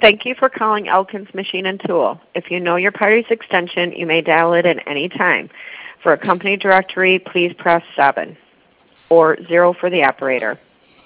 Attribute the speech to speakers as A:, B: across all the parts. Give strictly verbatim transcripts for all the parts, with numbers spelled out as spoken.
A: Thank you for calling Elkins Machine and Tool. If you know your party's extension, you may dial it at any time. For a company directory, please press seven or zero for the operator.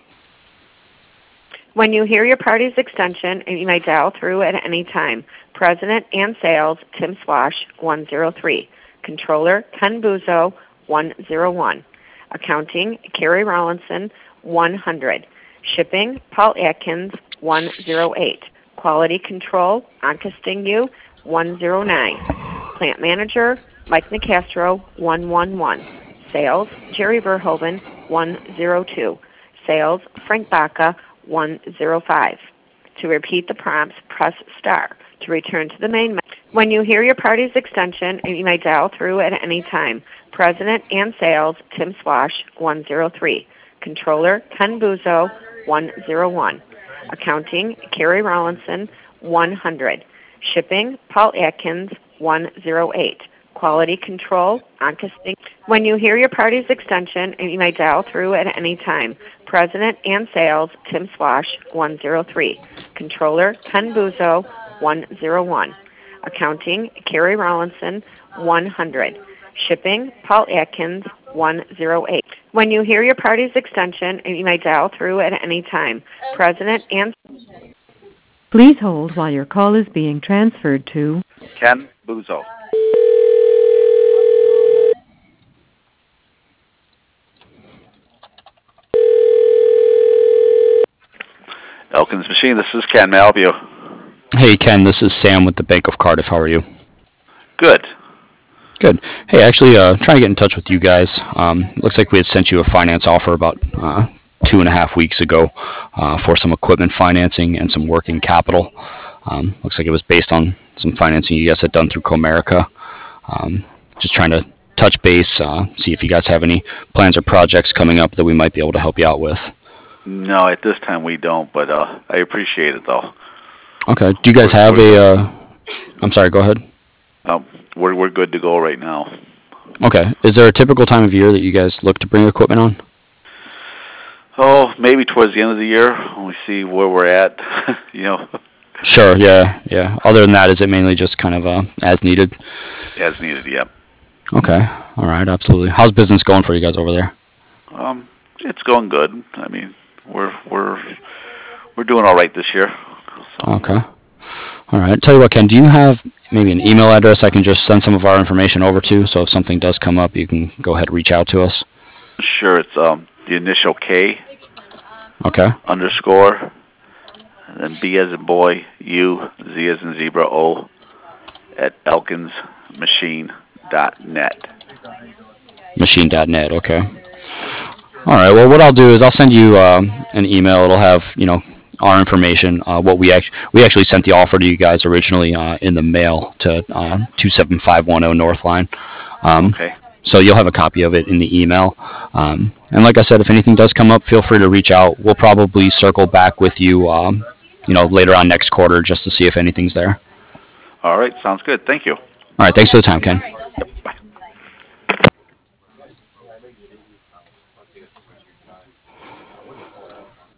A: When you hear your party's extension, you may dial through at any time. President and Sales, Tim Swash, one zero three. Controller, Ken Buzo, one zero one. Accounting, Carrie Rollinson, one hundred. Shipping, Paul Atkins, one zero eight. Quality Control, Anka Stingu, one zero nine. Plant Manager, Mike Nicastro, one one one. Sales, Jerry Verhoeven, one zero two. Sales, Frank Baca, one zero five. To repeat the prompts, press star. To return to the main menu. When you hear your party's extension, you may dial through at any time. President and Sales, Tim Swash, one zero three. Controller, Ken Buzo, one zero one. Accounting, Carrie Rollinson, one hundred. Shipping, Paul Atkins, one zero eight. Quality Control, Anka Sting. When you hear your party's extension, you may dial through at any time. President and Sales, Tim Swash, one zero three. Controller, Ken Buzo, one zero one. Accounting, Carrie Rollinson, one hundred. Shipping, Paul Atkins, one zero eight. When you hear your party's extension, you may dial through at any time. President and...
B: Please hold while your call is being transferred to...
C: Ken Buzo. Elkins Machine, this is Ken. May I help you?
D: Hey, Ken, this is Sam with the Bank of Cardiff. How are you?
C: Good.
D: Good. Hey, actually, uh, trying to get in touch with you guys. Um, looks like we had sent you a finance offer about uh, two and a half weeks ago uh, for some equipment financing and some working capital. Um, looks like it was based on some financing you guys had done through Comerica. Um, just trying to touch base, uh, see if you guys have any plans or projects coming up that we might be able to help you out with.
C: No, at this time we don't, but uh, I appreciate it, though.
D: Okay. Do you guys have a... Uh, I'm sorry, go ahead.
C: Um, we're, we're good to go right now.
D: Okay. Is there a typical time of year that you guys look to bring equipment on?
C: Oh, maybe towards the end of the year when we see where we're at, you know.
D: Sure, yeah, yeah. Other than that, is it mainly just kind of uh, as needed?
C: As needed, yep.
D: Okay, all right, absolutely. How's business going for you guys over there?
C: Um, it's going good. I mean, we're we're we're doing all right this year. So.
D: Okay. All right. Tell you what, Ken, do you have maybe an email address I can just send some of our information over to, so if something does come up, you can go ahead and reach out to us?
C: Sure. It's um the initial K.
D: Okay.
C: Underscore. And then B as in boy, U, Z as in zebra, O, at elkins machine dot net.
D: Machine dot net, okay. All right, well, what I'll do is I'll send you um, an email. It'll have, you know, our information. Uh, what we actually we actually sent the offer to you guys originally uh, in the mail to uh, two seven five one zero Northline. Um,
C: okay.
D: So you'll have a copy of it in the email. Um, and like I said, if anything does come up, feel free to reach out. We'll probably circle back with you, um, you know, later on next quarter just to see if anything's there.
C: All right, sounds good. Thank you.
D: All right, thanks for the time, Ken.